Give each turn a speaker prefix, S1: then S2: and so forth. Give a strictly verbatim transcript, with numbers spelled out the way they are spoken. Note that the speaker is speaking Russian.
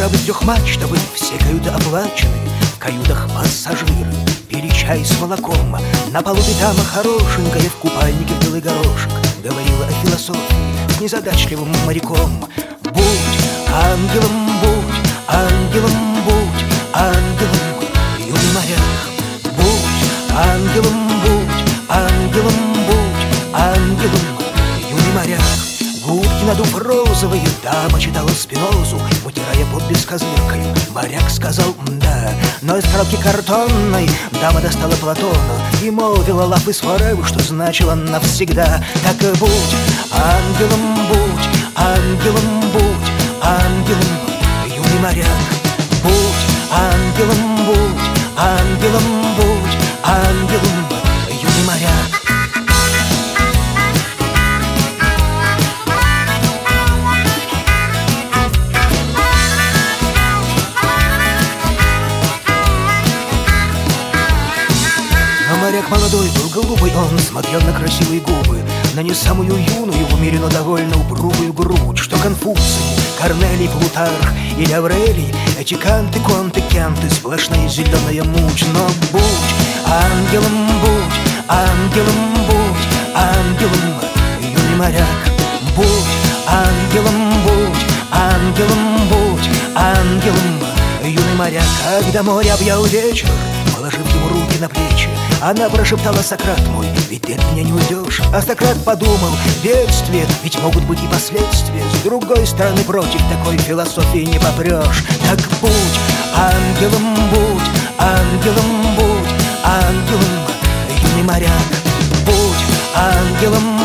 S1: корабль трехмачтовый, все каюты оплачены. В каютах пассажиры пили чай с молоком. На палубе дама хорошенькая в купальнике в белый горошек говорила о философии с незадачливым моряком. Будь ангелом, будь ангелом, будь ангелом, юный моряк. Будь ангелом, будь ангелом, будь ангелом, юный моряк. Губки надув розовые, дама читала Спинозу, вытирая подпись козыркой. Моряк сказал «да», но из коробки картонной дама достала Платона и молвила «love is forever», что значило «навсегда». Так и будь ангелом, будь ангелом, будь ангелом, юный моряк. Будь ангелом, будь ангелом, будь ангелом, юный моряк. Моряк молодой был глупый, он смотрел на красивые губы, на не самую юную, умеренно довольно упругую грудь. Что Конфуций, Корнелий, Плутарх или Аврелий, эти канты, конты, кенты, сплошная зеленая муть. Но будь ангелом, будь ангелом, будь ангелом, юный моряк. Будь ангелом, будь ангелом, будь ангелом, юный моряк. Когда море объял вечер, положив ему руки на плечи, она прошептала: Сократ мой, ведь ты от меня не уйдешь. А Сократ подумал: бедствие, ведь могут быть и последствия. С другой стороны, против такой философии не попрешь. Так будь ангелом, будь ангелом, будь ангелом, юный моряк. Будь ангелом,